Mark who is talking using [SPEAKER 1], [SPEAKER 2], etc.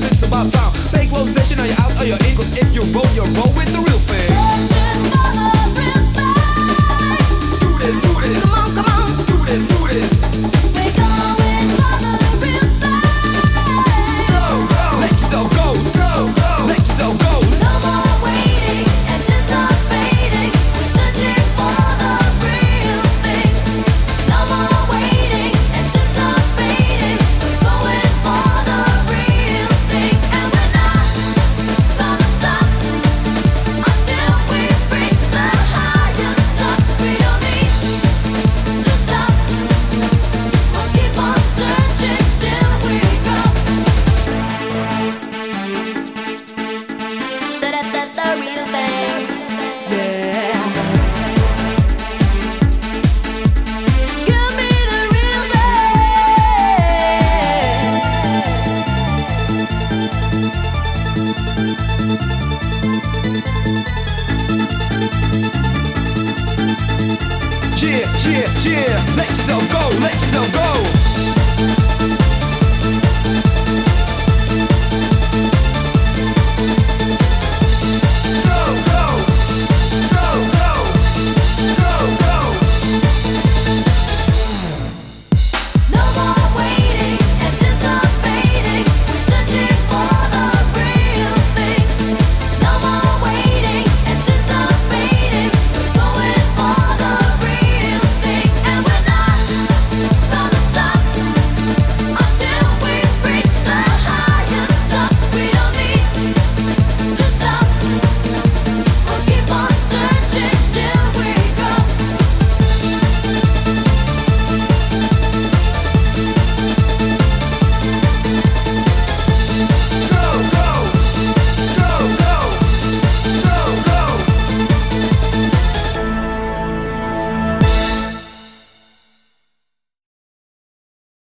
[SPEAKER 1] it's about time. Pay close attention, are you out or you're in? Cause if you roll with the real thing.
[SPEAKER 2] Searching for the real thing.
[SPEAKER 1] Do this, do this.
[SPEAKER 2] Come on.
[SPEAKER 1] Do this, do this.
[SPEAKER 2] We're going for the real thing.
[SPEAKER 1] Go, go. Let yourself go, go, go. Let yourself go.
[SPEAKER 2] No more waiting, anticipating. We're searching for the real thing. No more waiting, anticipating. We're going for the real thing, and we're not gonna stop until we reach the highest top. We don't need to stop. We'll keep on searching till we drop. The real thing. Yeah. Give me the real
[SPEAKER 1] Yeah, yeah, yeah. Let yourself go, let yourself go.